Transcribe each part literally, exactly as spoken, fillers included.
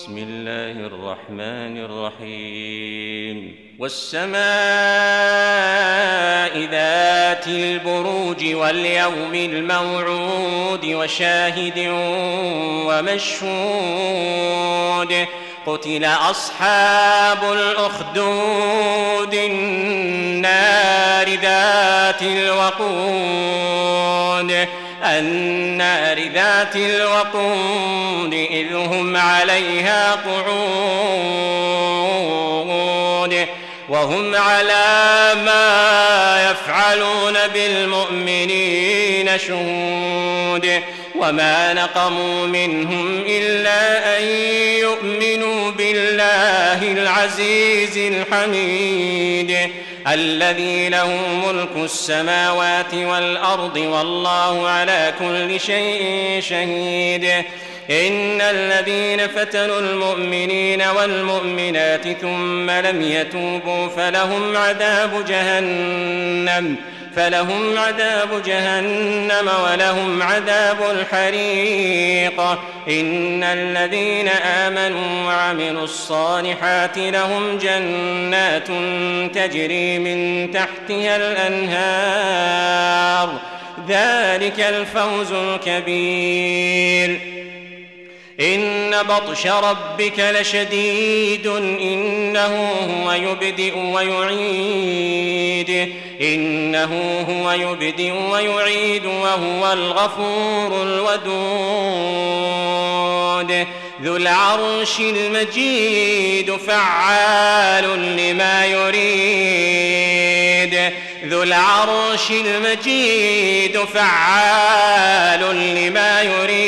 بسم الله الرحمن الرحيم والسماء ذات البروج واليوم الموعود وشاهد ومشهود قتل أصحاب الأخدود النار ذات الوقود النار ذات الوقود إذ هم عليها قعود وهم على ما يفعلون بالمؤمنين شهود وما نقموا منهم إلا أن يؤمنوا بالله العزيز الحميد الذي له ملك السماوات والأرض والله على كل شيء شهيد إن الذين فتنوا المؤمنين والمؤمنات ثم لم يتوبوا فلهم عذاب جهنم فلهم عذاب جهنم ولهم عذاب الحريق إن الذين آمنوا وعملوا الصالحات لهم جنات تجري من تحتها الأنهار ذلك الفوز الكبير إن بطش ربك لشديد إنه هو يبدئ ويعيد إنه هو يبدئ ويعيد وهو الغفور الودود ذو العرش المجيد فعال لما يريد ذو العرش المجيد فعال لما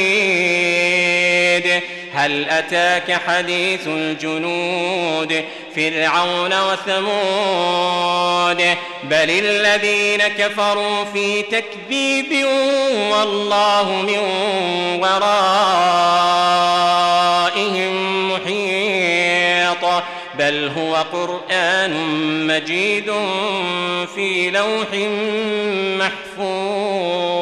يريد هل أتاك حديث الجنود فرعون وثمود بل الذين كفروا في تكذيب والله من ورائهم محيط بل هو قرآن مجيد في لوح محفوظ.